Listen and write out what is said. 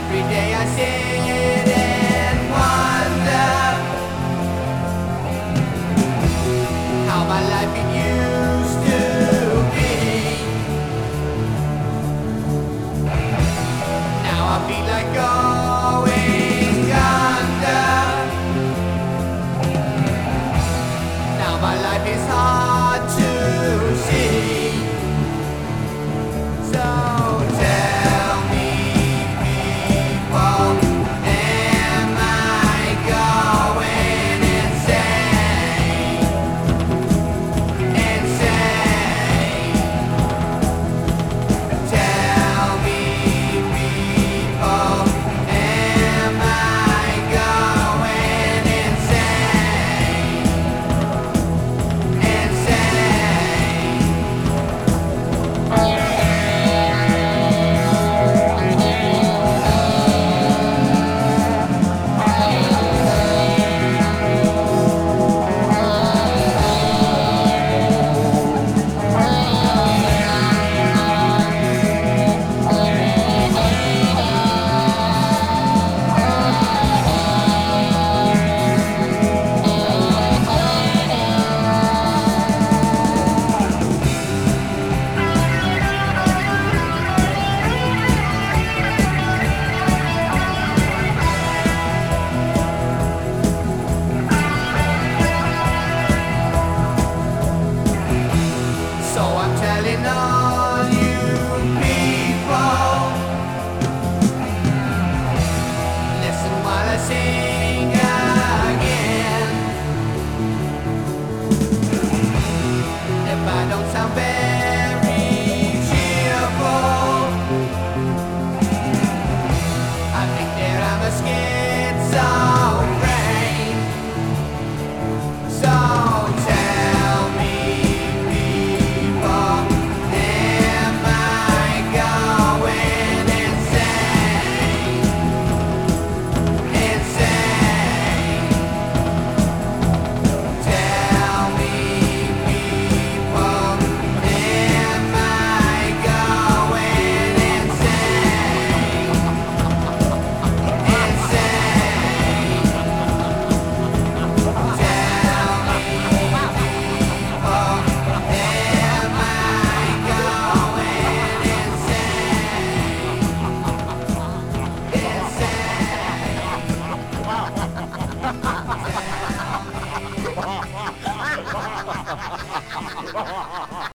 Every day I sit and wonder how my life it used to be. Now I feel like going under. Now my life is hard to see. So tell me, people, am I going insane? Insane. Tell me, people, am I going insane? So I'm telling all you people, listen while I sing again. If I don't sound very cheerful, I think that I'm a schizophrenic. So tell me, people, am I going insane? Insane. Tell me, people, am I going insane? Insane. Tell me, people, am I going insane? Insane.